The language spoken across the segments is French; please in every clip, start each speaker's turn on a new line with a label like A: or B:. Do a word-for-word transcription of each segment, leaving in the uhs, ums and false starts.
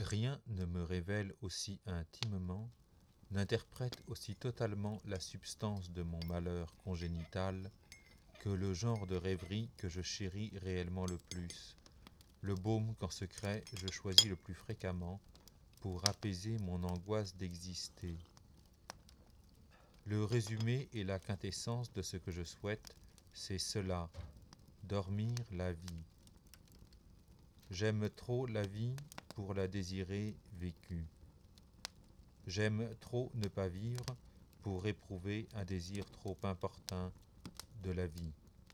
A: Rien ne me révèle aussi intimement, n'interprète aussi totalement la substance de mon malheur congénital que le genre de rêverie que je chéris réellement le plus, le baume qu'en secret je choisis le plus fréquemment pour apaiser mon angoisse d'exister. Le résumé et la quintessence de ce que je souhaite, c'est cela, dormir la vie. J'aime trop la vie pour la désirer vécue. J'aime trop ne pas vivre pour éprouver un désir trop importun de la vie.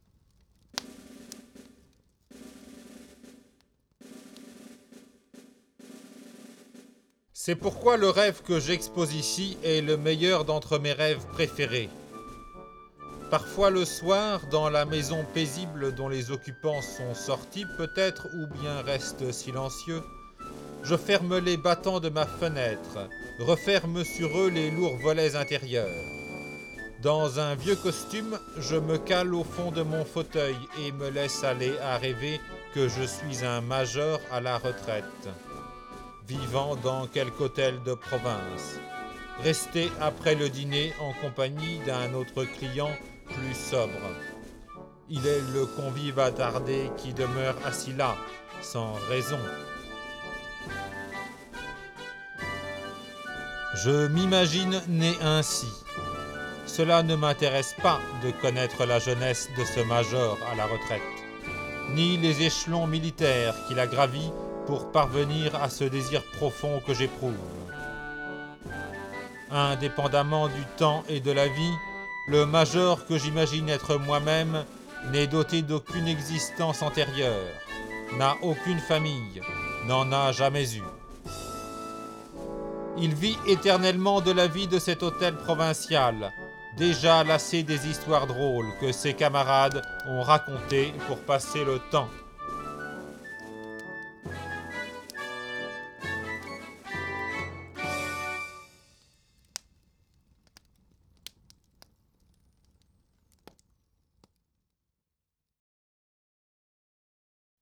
A: C'est pourquoi le rêve que j'expose ici est le meilleur d'entre mes rêves préférés. Parfois le soir, dans la maison paisible dont les occupants sont sortis peut-être ou bien restent silencieux, je ferme les battants de ma fenêtre, referme sur eux les lourds volets intérieurs. Dans un vieux costume, je me cale au fond de mon fauteuil et me laisse aller à rêver que je suis un major à la retraite, vivant dans quelque hôtel de province, resté après le dîner en compagnie d'un autre client plus sobre. Il est le convive attardé qui demeure assis là, sans raison. Je m'imagine né ainsi. Cela ne m'intéresse pas de connaître la jeunesse de ce major à la retraite, ni les échelons militaires qu'il a gravis pour parvenir à ce désir profond que j'éprouve. Indépendamment du temps et de la vie, le major que j'imagine être moi-même n'est doté d'aucune existence antérieure, n'a aucune famille, n'en a jamais eu. Il vit éternellement de la vie de cet hôtel provincial, déjà lassé des histoires drôles que ses camarades ont racontées pour passer le temps.